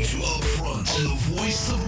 to Upfront, the voice of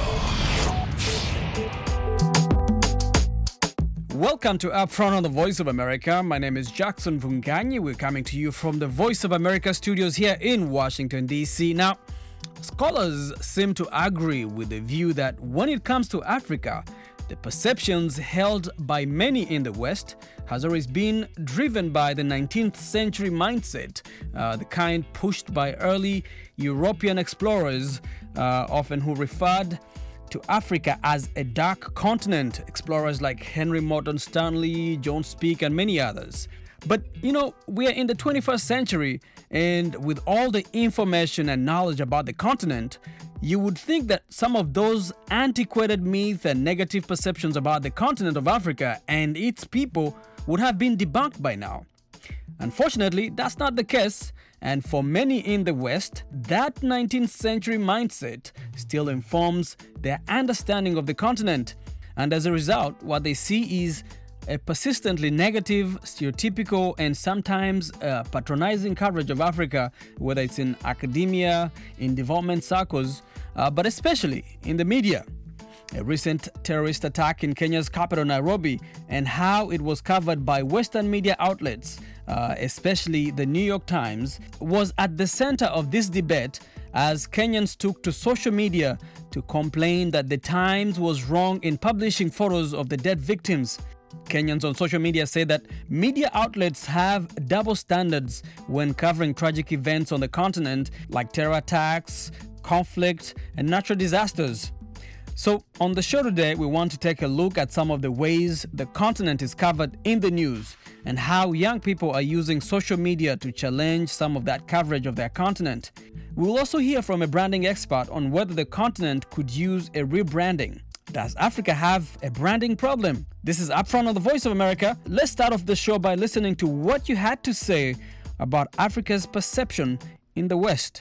America. Welcome to Upfront on the Voice of America. My name is Jackson Vunganyi. We're coming to you from the Voice of America studios here in Washington, D.C. Now, scholars seem to agree with the view that when it comes to Africa, the perceptions held by many in the West has always been driven by the 19th century mindset, the kind pushed by early European explorers, often who referred to Africa as a dark continent. Explorers like Henry Morton Stanley, John Speke, and many others. But, we are in the 21st century, and with all the information and knowledge about the continent, you would think that some of those antiquated myths and negative perceptions about the continent of Africa and its people would have been debunked by now. Unfortunately, that's not the case, and for many in the West, that 19th century mindset still informs their understanding of the continent. And as a result, what they see is a persistently negative, stereotypical, and sometimes patronizing coverage of Africa, whether it's in academia, in development circles, but especially in the media. A recent terrorist attack in Kenya's capital, Nairobi, and how it was covered by Western media outlets, especially the New York Times, was at the center of this debate as Kenyans took to social media to complain that the Times was wrong in publishing photos of the dead victims. Kenyans on social media say that media outlets have double standards when covering tragic events on the continent like terror attacks, conflict, and natural disasters. So on the show today, we want to take a look at some of the ways the continent is covered in the news and how young people are using social media to challenge some of that coverage of their continent. We will also hear from a branding expert on whether the continent could use a rebranding. Does Africa have a branding problem? This is Upfront on the Voice of America. Let's start off the show by listening to what you had to say about Africa's perception in the West.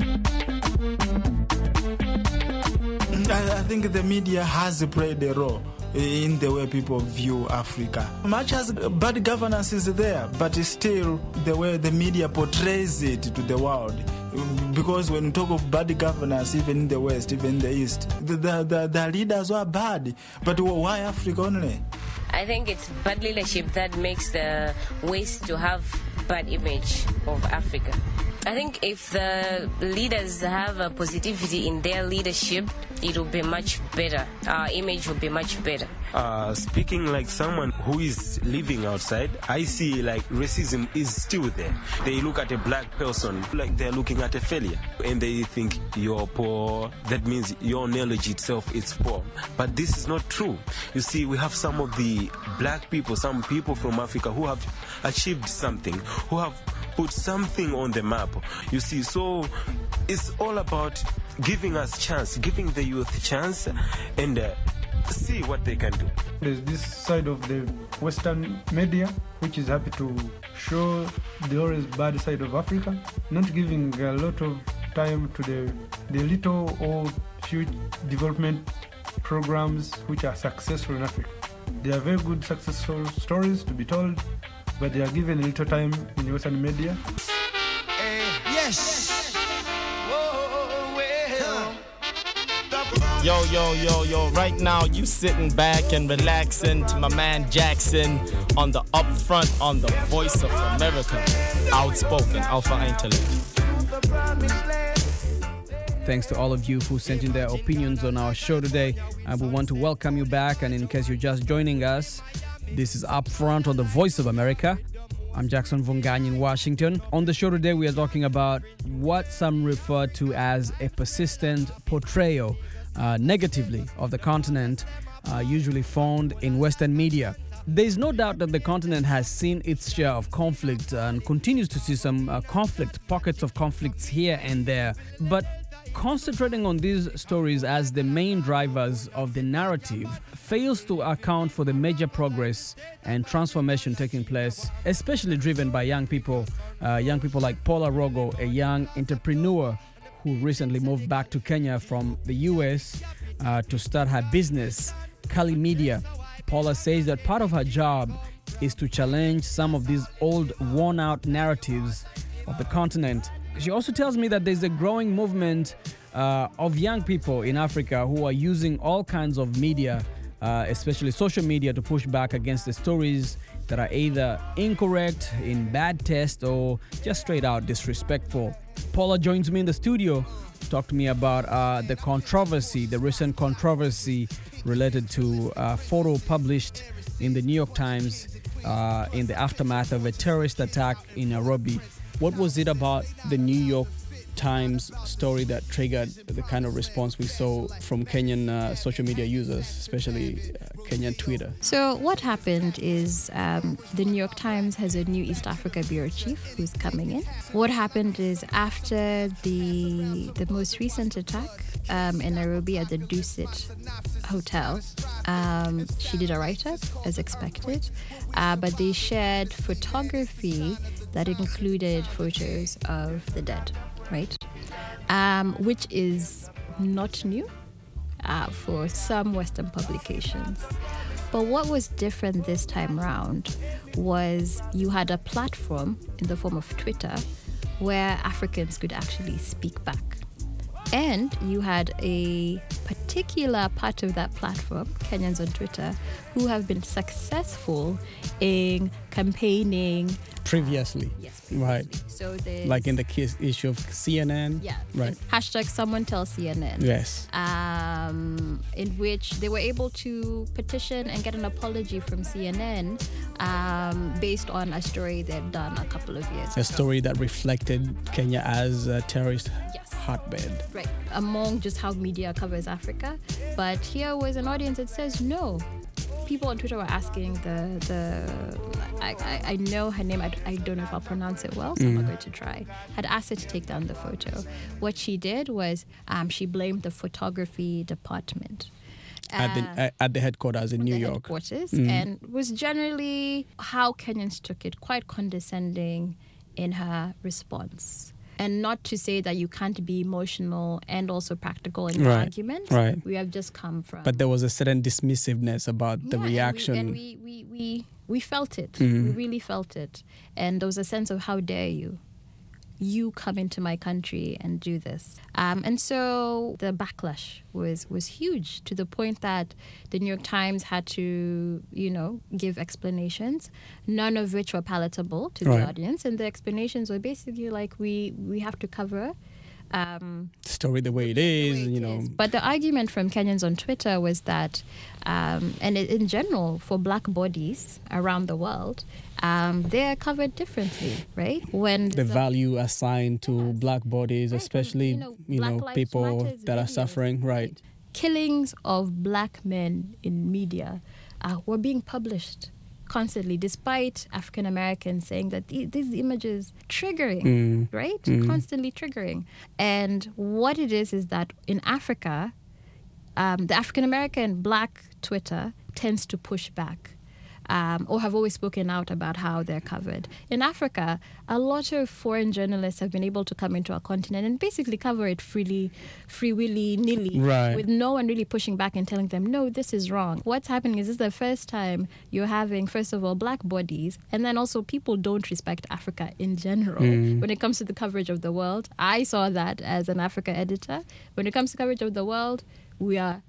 I think the media has played a role in the way people view Africa. Much as bad governance is there, but still the way the media portrays it to the world. Because when you talk of bad governance, even in the West, even in the East, the leaders were bad. But why Africa only? I think it's bad leadership that makes the West to have bad image of Africa. I think if the leaders have a positivity in their leadership, it will be much better. Our image will be much better. Speaking like someone who is living outside, I see like racism is still there. They look at a black person like they're looking at a failure, and they think you're poor. That means your knowledge itself is poor. But this is not true. You see, we have some of the black people, some people from Africa who have achieved something, who have put something on the map. You see, so it's all about giving us chance, giving the youth chance, and see what they can do. There's this side of the Western media which is happy to show the always bad side of Africa, not giving a lot of time to the little or few development programs which are successful in Africa. There are very good successful stories to be told, but they are given a little time in the Western media. Yes. Yo, right now you sitting back and relaxing to my man Jackson on the Upfront on the Voice of America. Outspoken Alpha Intellect. Thanks to all of you who sent in their opinions on our show today. And we want to welcome you back. And in case you're just joining us, this is Upfront on the Voice of America. I'm Jackson Vunganyi in Washington. On the show today, we are talking about what some refer to as a persistent portrayal negatively of the continent, usually found in Western media. There is no doubt that the continent has seen its share of conflict and continues to see some pockets of conflicts here and there. But concentrating on these stories as the main drivers of the narrative fails to account for the major progress and transformation taking place, especially driven by young people like Paula Rogo, a young entrepreneur who recently moved back to Kenya from the US to start her business, Kali Media. Paula says that part of her job is to challenge some of these old, worn-out narratives of the continent. She also tells me that there's a growing movement of young people in Africa who are using all kinds of media, especially social media, to push back against the stories that are either incorrect, in bad taste, or just straight out disrespectful. Paula joins me in the studio to talk to me about the recent controversy related to a photo published in the New York Times in the aftermath of a terrorist attack in Nairobi. What was it about the New York Times story that triggered the kind of response we saw from Kenyan social media users, especially Kenyan Twitter? So what happened is the New York Times has a new East Africa bureau chief who's coming in. What happened is after the most recent attack in Nairobi at the Dusit Hotel, she did a write-up as expected, but they shared photography that included photos of the dead. Right, which is not new for some Western publications. But what was different this time around was you had a platform in the form of Twitter where Africans could actually speak back. And you had a particular part of that platform, Kenyans on Twitter, who have been successful in campaigning. Previously. Yes, previously. Right. So like in the issue of CNN. Yeah. Right. Hashtag someone tell CNN. Yes. In which they were able to petition and get an apology from CNN based on a story they'd done a couple of years ago. A story that reflected Kenya as a terrorist hotbed. Right. Among just how media covers Africa. But here was an audience that says no. People on Twitter were asking I know her name, I don't know if I'll pronounce it well, so I'm not going to try, had asked her to take down the photo. What she did was she blamed the photography department. At the headquarters in New York. And was generally how Kenyans took it, quite condescending in her response. And not to say that you can't be emotional and also practical in your argument. Right. We have just come from. But there was a certain dismissiveness about the reaction. And we felt it. We really felt it. And there was a sense of how dare you. You come into my country and do this. And so the backlash was huge, to the point that the New York Times had to, give explanations, none of which were palatable to the audience. And the explanations were basically like, we have to cover story the way it is, But the argument from Kenyans on Twitter was that, and in general, for black bodies around the world, they are covered differently, right? When the value assigned to black bodies, especially, people that are suffering, right? Killings of black men in media were being published constantly, despite African Americans saying that these images triggering, right? Constantly triggering. And what it is that in Africa, the African American black Twitter tends to push back. Or have always spoken out about how they're covered. In Africa, a lot of foreign journalists have been able to come into our continent and basically cover it free willy-nilly, with no one really pushing back and telling them, no, this is wrong. What's happening is this is the first time you're having, first of all, black bodies, and then also people don't respect Africa in general. When it comes to the coverage of the world, I saw that as an Africa editor. When it comes to coverage of the world, we are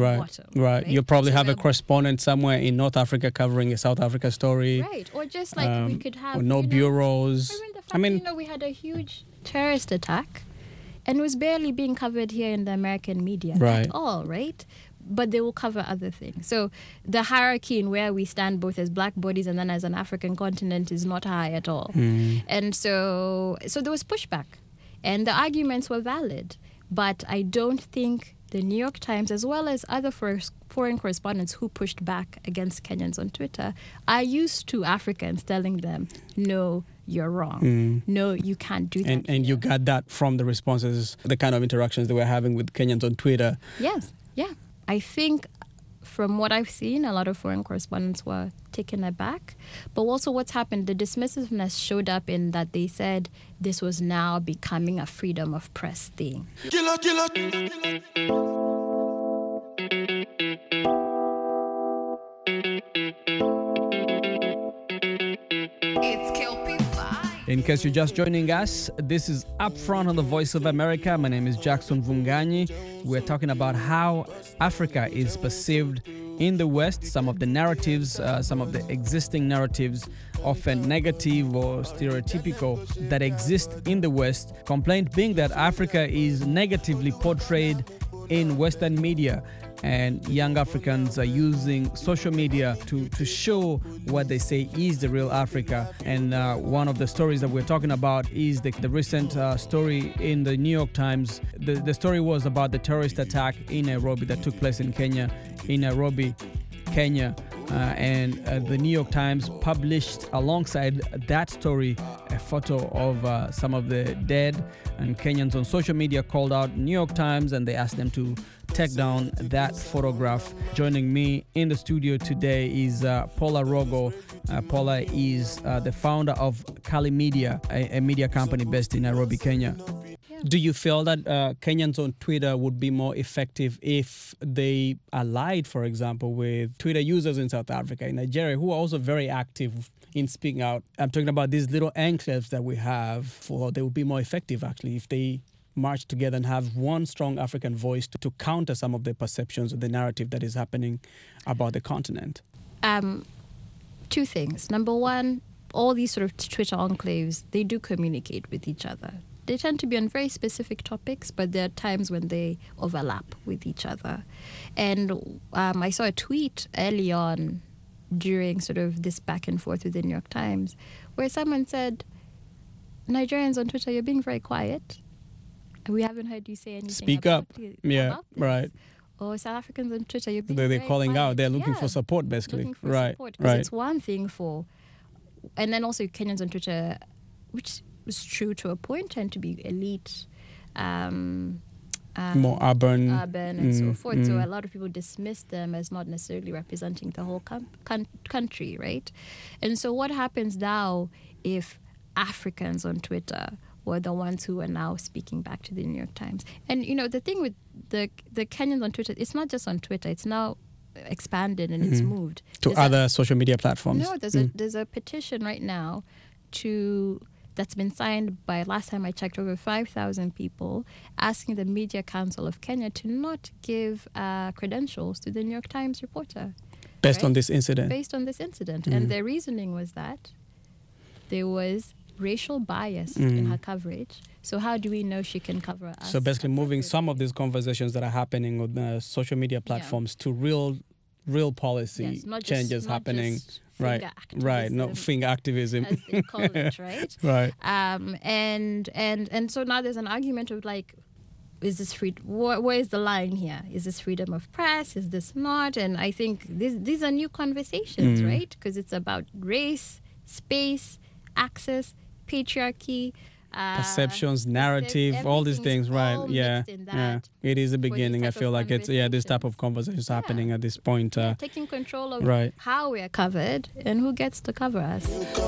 Right. You probably have a correspondent somewhere in North Africa covering a South Africa story. Right. Or just like we could have bureaus. We had a huge terrorist attack and it was barely being covered here in the American media at all, right? But they will cover other things. So the hierarchy in where we stand both as black bodies and then as an African continent is not high at all. And so there was pushback and the arguments were valid. But I don't think the New York Times, as well as other foreign correspondents who pushed back against Kenyans on Twitter, are used to Africans telling them, no, you're wrong. No, you can't do that. And you got that from the responses, the kind of interactions they were having with Kenyans on Twitter. Yes, yeah. I think from what I've seen, a lot of foreign correspondents were taken aback. But also what's happened, the dismissiveness showed up in that they said this was now becoming a freedom of press thing. Killer. In case you're just joining us, this is Upfront on the Voice of America. My name is Jackson Vunganyi. We're talking about how Africa is perceived in the West, some of the narratives, some of the existing narratives, often negative or stereotypical, that exist in the West. Complaint being that Africa is negatively portrayed in Western media, and young Africans are using social media to show what they say is the real Africa. And one of the stories that we're talking about is the recent story in the New York Times. The story was about the terrorist attack in Nairobi that took place in Kenya, and the New York Times published alongside that story a photo of some of the dead, and Kenyans on social media called out New York Times and they asked them to take down that photograph. Joining me in the studio today is Paula Rogo. Paula is the founder of Kali Media, a media company based in Nairobi, Kenya. Do you feel that Kenyans on Twitter would be more effective if they allied, for example, with Twitter users in South Africa, in Nigeria, who are also very active in speaking out? I'm talking about these little enclaves that we have. They would be more effective, actually, if they march together and have one strong African voice to counter some of the perceptions of the narrative that is happening about the continent. Two things. Number one, all these sort of Twitter enclaves, they do communicate with each other. They tend to be on very specific topics, but there are times when they overlap with each other. And I saw a tweet early on during sort of this back and forth with the New York Times where someone said, Nigerians on Twitter, you're being very quiet. We haven't heard you say anything. Speak up. Yeah, right. Or South Africans on Twitter, you're being They're very calling quiet. out. They're looking for support, basically. Looking for right, support. Because right. it's one thing for... And then also Kenyans on Twitter, which is true to a point, tend to be elite, more urban and so forth. So a lot of people dismiss them as not necessarily representing the whole country, right? And so what happens now if Africans on Twitter were the ones who are now speaking back to the New York Times? And, you know, the thing with the Kenyans on Twitter, it's not just on Twitter. It's now expanded and it's moved. To other social media platforms. No, there's a petition right now that's been signed by, last time I checked, over 5,000 people, asking the Media Council of Kenya to not give credentials to the New York Times reporter. Based on this incident. Based on this incident. And their reasoning was that there was racial bias in her coverage. So how do we know she can cover us? So basically moving some of these conversations that are happening on social media platforms to real policy changes happening. Right, no finger activism, as they call it, right? Right. And so now there's an argument of like, is this free? Where is the line here? Is this freedom of press? Is this not? And I think these are new conversations, right? Because it's about race, space, access, patriarchy, perceptions, narrative, all these things, right? Yeah. It is the beginning. I feel like it's this type of conversations happening at this point. Taking control of how we are covered and who gets to cover us.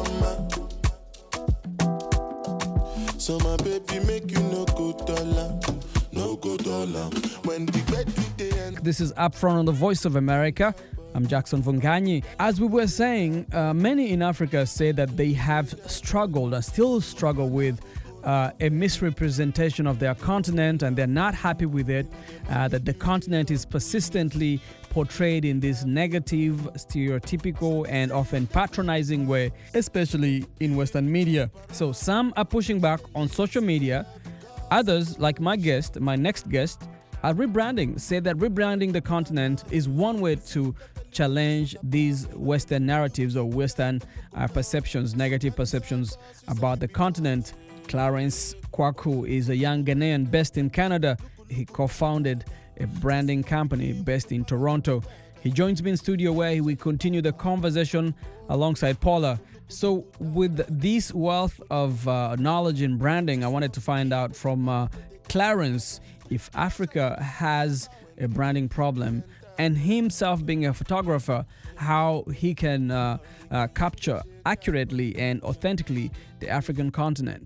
So my baby make you no go dollar. When the bed This is Upfront on the Voice of America. I'm Jackson Vunganyi. As we were saying, many in Africa say that they have struggled and still struggle with a misrepresentation of their continent, and they're not happy with it, that the continent is persistently portrayed in this negative, stereotypical, and often patronizing way, especially in Western media. So some are pushing back on social media. Others, like my next guest, are rebranding, say that rebranding the continent is one way to challenge these Western narratives or Western perceptions, negative perceptions about the continent. Clarence Kwaku is a young Ghanaian based in Canada. He co-founded a branding company based in Toronto. He joins me in studio where we continue the conversation alongside Paula. So with this wealth of knowledge in branding, I wanted to find out from Clarence if Africa has a branding problem, and himself being a photographer, how he can capture accurately and authentically the African continent.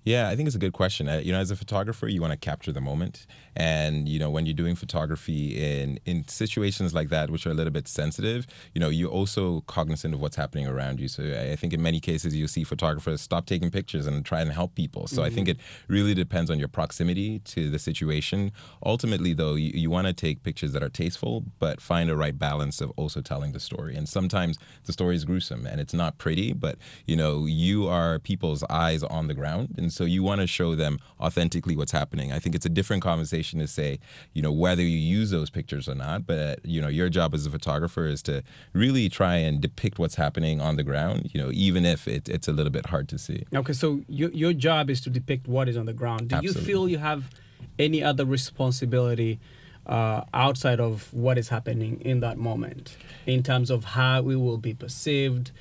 Yeah, I think it's a good question. As a photographer, you want to capture the moment. And, when you're doing photography in situations like that, which are a little bit sensitive, you're also cognizant of what's happening around you. So I think in many cases, you see photographers stop taking pictures and try and help people. So I think it really depends on your proximity to the situation. Ultimately, though, you want to take pictures that are tasteful, but find a right balance of also telling the story. And sometimes the story is gruesome and it's not pretty, but, you are people's eyes on the ground. And so you want to show them authentically what's happening. I think it's a different conversation to say, whether you use those pictures or not. But, your job as a photographer is to really try and depict what's happening on the ground, even if it's a little bit hard to see. Okay, so your job is to depict what is on the ground. Do Absolutely. you feel you have any other responsibility outside of what is happening in that moment in terms of how we will be perceived,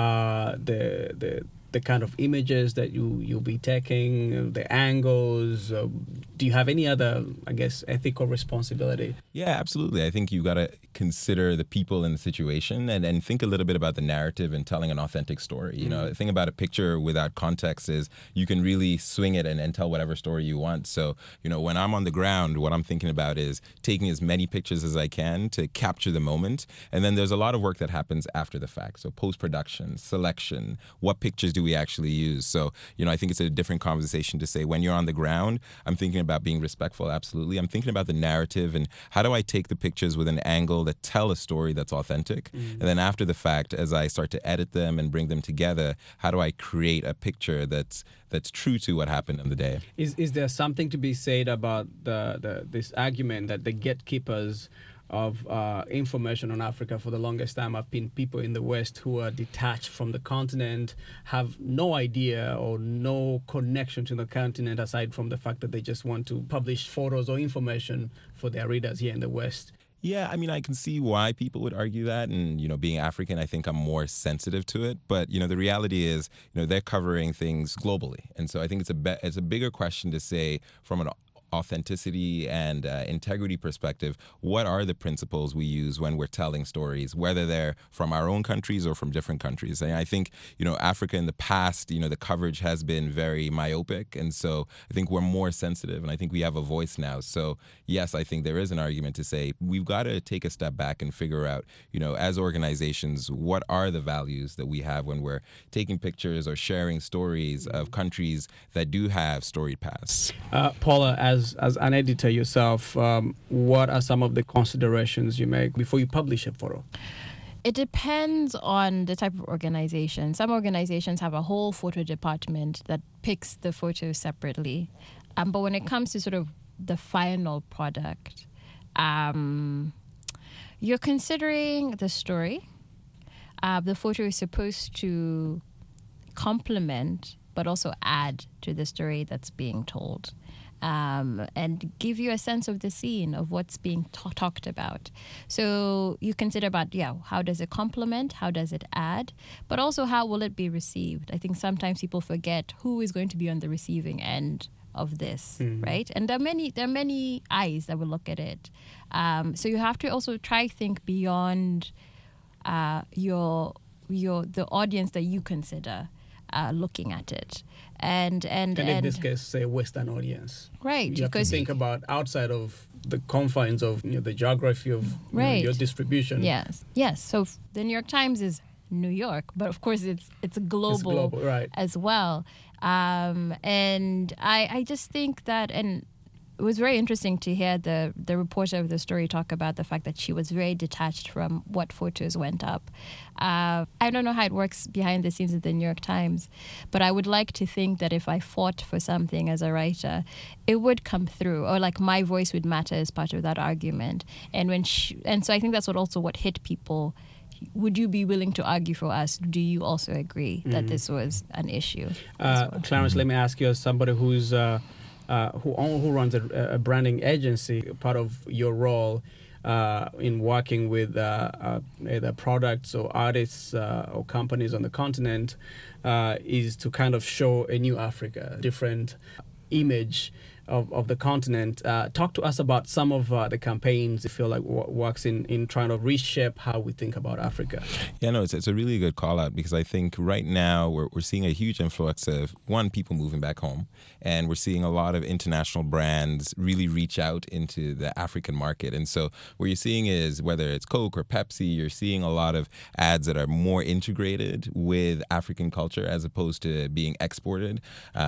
the kind of images that you'll be taking, the angles? Do you have any other, I guess, ethical responsibility? Yeah, absolutely. I think you got to consider the people in the situation and think a little bit about the narrative and telling an authentic story. The thing about a picture without context is you can really swing it and tell whatever story you want. So, when I'm on the ground, what I'm thinking about is taking as many pictures as I can to capture the moment. And then there's a lot of work that happens after the fact. So post-production, selection, what pictures do we actually use? So, I think it's a different conversation to say when you're on the ground, I'm thinking about being respectful, absolutely. I'm thinking about the narrative and how do I take the pictures with an angle that tell a story that's authentic? And then after the fact, as I start to edit them and bring them together, how do I create a picture that's true to what happened in the day? Is there something to be said about this argument that the gatekeepers of information on Africa for the longest time have been people in the West who are detached from the continent, have no idea or no connection to the continent aside from the fact that they just want to publish photos or information for their readers here in the West? Yeah, I can see why people would argue that. And, being African, I think I'm more sensitive to it. But, the reality is, they're covering things globally. And so I think it's a bigger question to say from an authenticity and integrity perspective, what are the principles we use when we're telling stories, whether they're from our own countries or from different countries? And I think, Africa in the past, the coverage has been very myopic. And so I think we're more sensitive and I think we have a voice now. So yes, I think there is an argument to say we've got to take a step back and figure out, as organizations, what are the values that we have when we're taking pictures or sharing stories of countries that do have storied pasts. Paula, as an editor yourself, what are some of the considerations you make before you publish a photo? It depends on the type of organization. Some organizations have a whole photo department that picks the photos separately. But when it comes to sort of the final product, you're considering the story. The photo is supposed to complement but also add to the story that's being told. And give you a sense of the scene, of what's being talked about. So you consider about, how does it complement? How does it add? But also, how will it be received? I think sometimes people forget who is going to be on the receiving end of this, right? And there are many eyes that will look at it. So you have to also think beyond the audience that you consider looking at it. And in this case, say Western audience. Right. You have to think about outside of the confines of the geography of your distribution. Yes. So the New York Times is New York, but of course it's global right, as well. And I just think that, and it was very interesting to hear the reporter of the story talk about the fact that she was very detached from what photos went up. I don't know how it works behind the scenes at the New York Times, but I would like to think that if I fought for something as a writer, it would come through, or like my voice would matter as part of that argument. And so I think that's what hit people. Would you be willing to argue for us? Do you also agree that this was an issue? Clarence, let me ask you, as somebody who's who runs a branding agency, part of your role in working with either products or artists or companies on the continent is to kind of show a new Africa, different image of the continent. Talk to us about some of the campaigns you feel like works in trying to reshape how we think about Africa. Yeah, no, it's a really good call out, because I think right now we're seeing a huge influx of, one, people moving back home, and we're seeing a lot of international brands really reach out into the African market. And so what you're seeing is, whether it's Coke or Pepsi, you're seeing a lot of ads that are more integrated with African culture as opposed to being exported.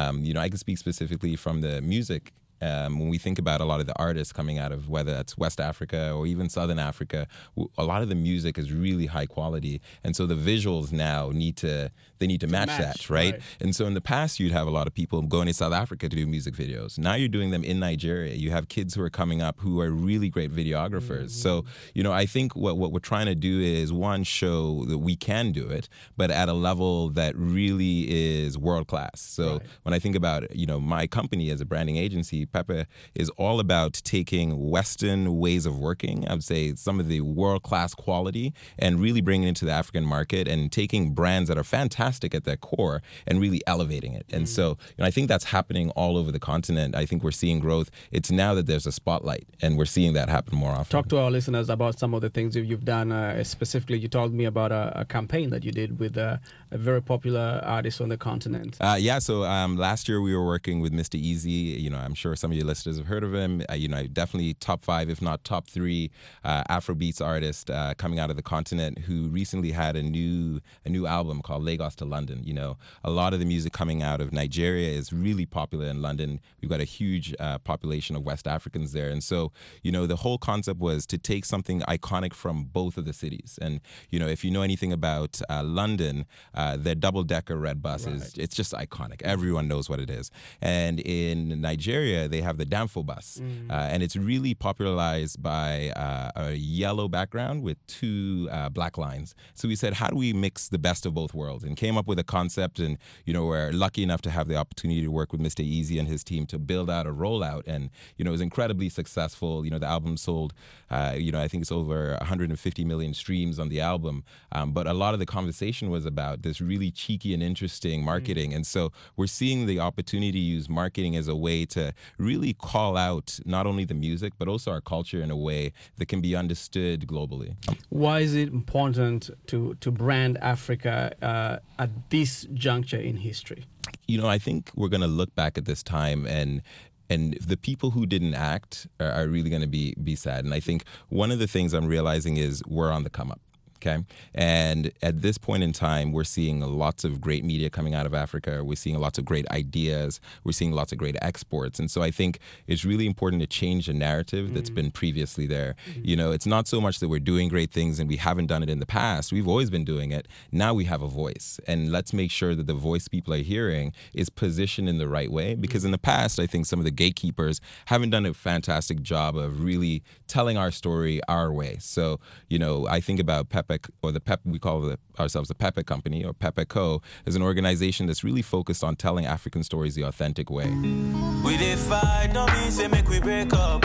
I can speak specifically from the music. When we think about a lot of the artists coming out of, whether that's West Africa or even Southern Africa, a lot of the music is really high quality, and so the visuals now need to match that, right? And so in the past, you'd have a lot of people going to South Africa to do music videos. Now you're doing them in Nigeria. You have kids who are coming up who are really great videographers. So I think what we're trying to do is, one, show that we can do it, but at a level that really is world class. So when I think about my company as a branding agency, Pepe is all about taking Western ways of working, I would say some of the world-class quality, and really bringing it into the African market, and taking brands that are fantastic at their core and really elevating it. And so I think that's happening all over the continent. I think we're seeing growth. It's now that there's a spotlight, and we're seeing that happen more often. Talk to our listeners about some of the things you've done. Specifically, you told me about a campaign that you did with a very popular artist on the continent. So last year we were working with Mr. Easy. I'm sure some of your listeners have heard of him. Definitely top 5, if not top 3, Afrobeats artist coming out of the continent, who recently had a new album called Lagos to London. A lot of the music coming out of Nigeria is really popular in London. We've got a huge population of West Africans there, and so the whole concept was to take something iconic from both of the cities. And if you know anything about London, their double-decker red bus it's just iconic. Everyone knows what it is. And in Nigeria, they have the Danfo bus, and it's really popularized by a yellow background with 2 black lines. So we said, how do we mix the best of both worlds? And came up with a concept, and we're lucky enough to have the opportunity to work with Mr. Easy and his team to build out a rollout, and it was incredibly successful. The album sold, I think it's over 150 million streams on the album, but a lot of the conversation was about this really cheeky and interesting marketing, and so we're seeing the opportunity to use marketing as a way to really call out not only the music, but also our culture in a way that can be understood globally. Why is it important to brand Africa at this juncture in history? I think we're going to look back at this time, and the people who didn't act are really going to be sad. And I think one of the things I'm realizing is we're on the come up. Okay. And at this point in time, we're seeing lots of great media coming out of Africa. We're seeing lots of great ideas. We're seeing lots of great exports. And so I think it's really important to change the narrative that's been previously there. It's not so much that we're doing great things and we haven't done it in the past. We've always been doing it. Now we have a voice. And let's make sure that the voice people are hearing is positioned in the right way. Because in the past, I think some of the gatekeepers haven't done a fantastic job of really telling our story our way. So, I think about Pepe, or we call ourselves the Pepe Company, or Pepe Co, is an organization that's really focused on telling African stories the authentic way. We did fight, don't mean say make we break up.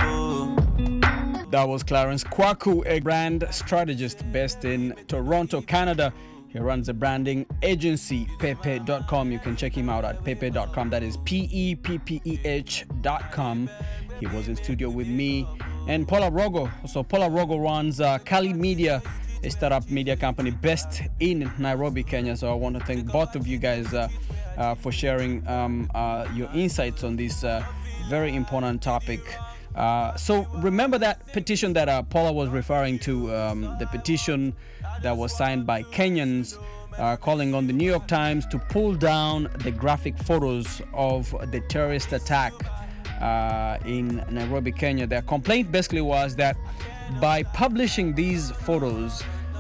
That was Clarence Kwaku, a brand strategist based in Toronto, Canada. He runs a branding agency, pepe.com. You can check him out at pepe.com. That is peppeh.com. He was in studio with me and Paula Rogo. So Paula Rogo runs Kali Media, a startup media company based in Nairobi, Kenya. So I want to thank both of you guys for sharing your insights on this very important topic. So remember that petition that Paula was referring to, the petition that was signed by Kenyans calling on the New York Times to pull down the graphic photos of the terrorist attack in Nairobi, Kenya. Their complaint basically was that by publishing these photos,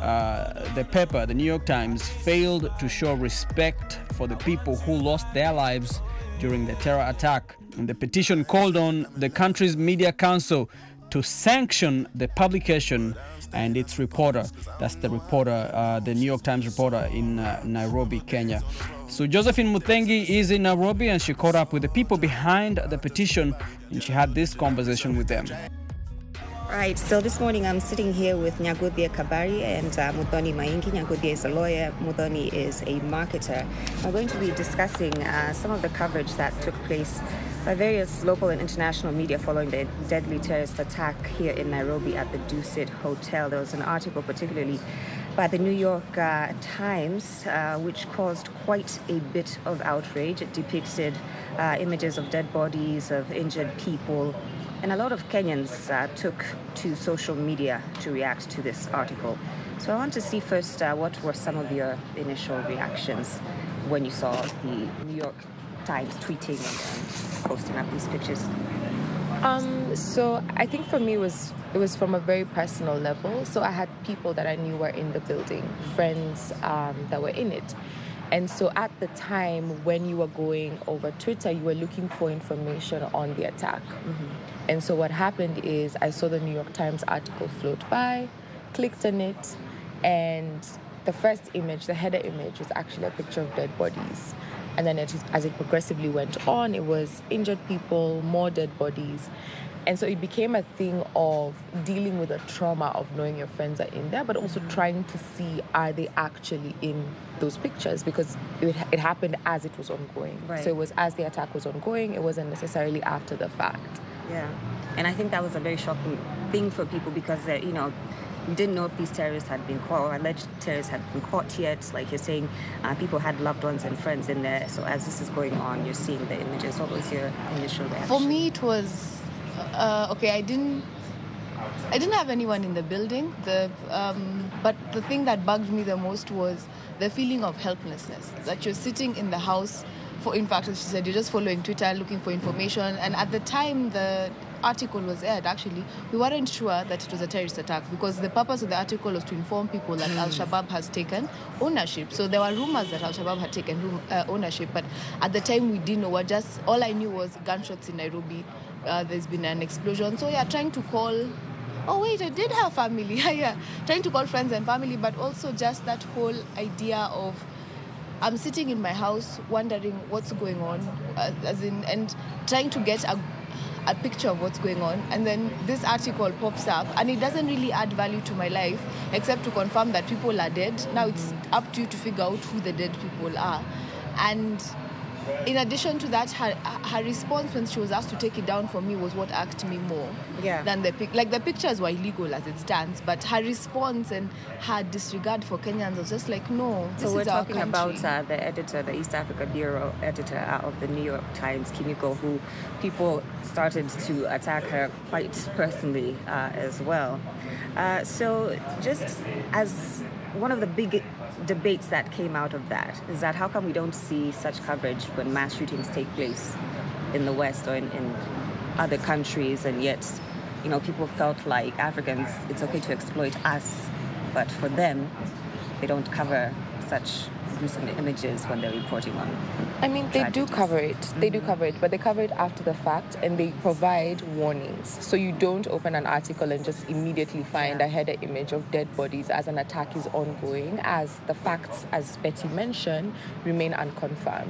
the New York Times, failed to show respect for the people who lost their lives during the terror attack. And the petition called on the country's media council to sanction the publication and its reporter. That's the reporter, the New York Times reporter in Nairobi, Kenya. So Josephine Muthengi is in Nairobi, and she caught up with the people behind the petition, and she had this conversation with them. Right, so this morning I'm sitting here with Nyagodhia Kabari and Muthoni Maingi. Nyagodhia is a lawyer, Muthoni is a marketer. We're going to be discussing some of the coverage that took place by various local and international media following the deadly terrorist attack here in Nairobi at the Dusit Hotel. There was an article particularly by the New York Times which caused quite a bit of outrage. It depicted images of dead bodies, of injured people, and a lot of Kenyans took to social media to react to this article. So I want to see first what were some of your initial reactions when you saw the New York Times tweeting and posting up these pictures. So I think for me it was from a very personal level. So I had people that I knew were in the building, friends that were in it. And so at the time when you were going over Twitter, you were looking for information on the attack. Mm-hmm. And so what happened is I saw the New York Times article float by, clicked on it, and the first image, the header image, was actually a picture of dead bodies. And then as it progressively went on, it was injured people, more dead bodies. And so it became a thing of dealing with the trauma of knowing your friends are in there, but also trying to see, are they actually in those pictures? Because it happened as it was ongoing. Right. So it was as the attack was ongoing, it wasn't necessarily after the fact. Yeah. And I think that was a very shocking thing for people because, we didn't know if these terrorists had been caught or alleged terrorists had been caught yet. Like you're saying, people had loved ones and friends in there. So as this is going on, you're seeing the images. What was your initial reaction? For me, it was okay. I didn't have anyone in the building. But the thing that bugged me the most was the feeling of helplessness. That you're sitting in the house. In fact, as she said, you're just following Twitter, looking for information. And at the time the article was aired, actually, we weren't sure that it was a terrorist attack because the purpose of the article was to inform people that Al-Shabaab has taken ownership. So there were rumors that Al-Shabaab had taken ownership, but at the time we didn't know. All I knew was gunshots in Nairobi. There's been an explosion. So trying to call... Oh wait, I did have family. Yeah, trying to call friends and family, but also just that whole idea of I'm sitting in my house wondering what's going on, and trying to get a picture of what's going on. And then this article pops up, and it doesn't really add value to my life, except to confirm that people are dead. Now it's up to you to figure out who the dead people are. And in addition to that, her response when she was asked to take it down for me was what irked me more than the pictures were illegal as it stands, but her response and her disregard for Kenyans was just like, no, this so we're is our talking country. about the editor, the East Africa Bureau editor of the New York Times, Kimiko, who people started to attack her quite personally as well. So just as one of the big debates that came out of that is that how come we don't see such coverage when mass shootings take place in the West or in other countries, and yet, people felt like Africans, it's okay to exploit us, but for them, they don't cover such gruesome images when they're reporting on. I mean, they do cover it. They do cover it, but they cover it after the fact, and they provide warnings. So you don't open an article and just immediately find a header image of dead bodies as an attack is ongoing, as the facts, as Betty mentioned, remain unconfirmed.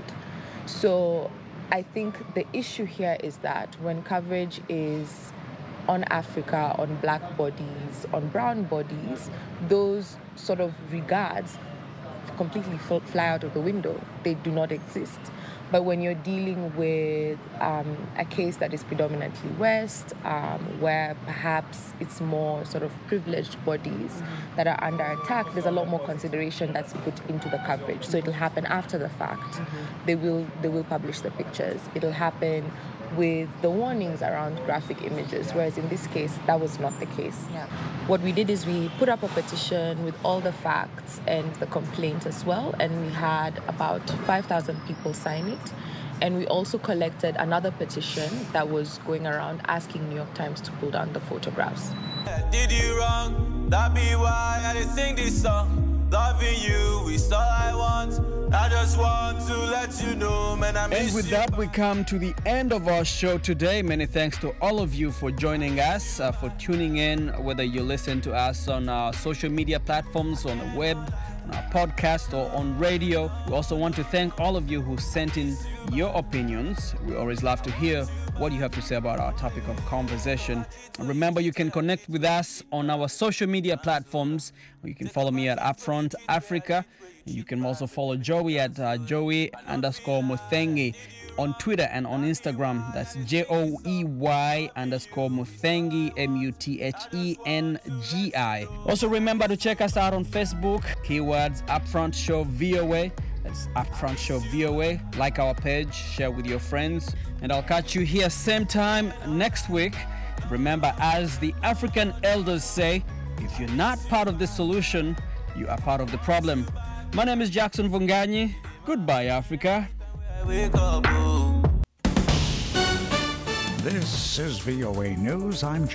So I think the issue here is that when coverage is on Africa, on black bodies, on brown bodies, those sort of regards completely fly out of the window. They do not exist. But when you're dealing with a case that is predominantly West, where perhaps it's more sort of privileged bodies that are under attack, there's a lot more consideration that's put into the coverage. So it'll happen after the fact. They will publish the pictures. It'll happen with the warnings around graphic images, whereas in this case, that was not the case. What we did is we put up a petition with all the facts and the complaint as well, and we had about 5,000 people sign it. And we also collected another petition that was going around asking New York Times to pull down the photographs. Did you wrong? That be why I did sing this song. Loving you is all I want. I just want to let you know, man, I miss you. And with that, we come to the end of our show today. Many thanks to all of you for joining us, for tuning in, whether you listen to us on our social media platforms, on the web, on our podcast, or on radio. We also want to thank all of you who sent in your opinions. We always love to hear what you have to say about our topic of conversation. And remember, you can connect with us on our social media platforms. You can follow me at Upfront Africa. You can also follow Joey at Joey_Muthengi on Twitter and on Instagram. That's JOEY_Muthengi, MUTHENGI. Also remember to check us out on Facebook. Keywords Upfront Show VOA. That's Upfront Show VOA. Like our page, share with your friends. And I'll catch you here same time next week. Remember, as the African elders say, if you're not part of the solution, you are part of the problem. My name is Jackson Vunganyi. Goodbye, Africa. This is VOA News. I'm